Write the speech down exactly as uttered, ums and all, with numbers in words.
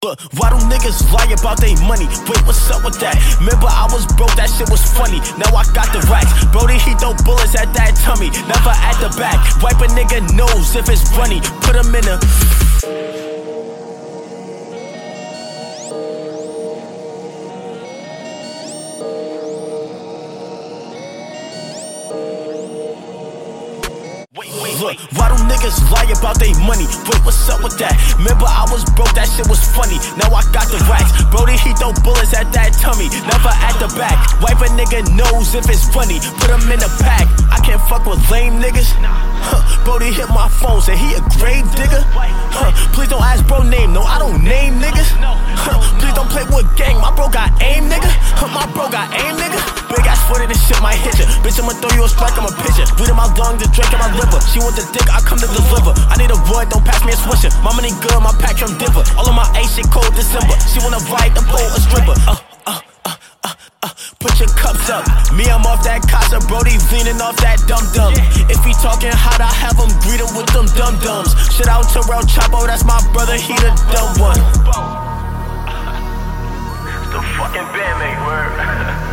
Look, why do niggas lie about they money? Wait, what's up with that? Remember I was broke, that shit was funny. Now I got the racks. Brody, he throw bullets at that tummy, never at the back. Wipe a nigga nose if it's runny. Put him in a... Look, why do niggas lie about they money? Wait, what's up with that? Remember I was broke, that shit was funny. Now I got the racks. Brody, he throw bullets at that tummy, never at the back. Wipe a nigga nose if it's funny. Put him in a pack. I can't fuck with lame niggas. Huh, Brody hit my phone, said he a grave digger. Huh, please don't ask bro name, no I don't name niggas. Huh, please don't play with gang, my bro got aim nigga. Huh, my bro got aim nigga. Big ass footy, this shit might hit ya. Bitch, I'ma throw you a strike, I'ma pitch ya. Weed in my lung, the drink in my liver. She want the dick, I come to deliver. I need a void, don't pass me a swisher. My money good, my pack from Denver. All of my A shit cold December. She wanna ride the pole, a stripper. Uh, uh, uh, uh, uh. Put your cups up. Me, I'm off that Casa, Brody leaning off that dum-dum. If he talking hot, I have him greet him with them dum-dums. Shit out to Real Chapo, that's my brother, he the dumb one. The fucking bandmate, word.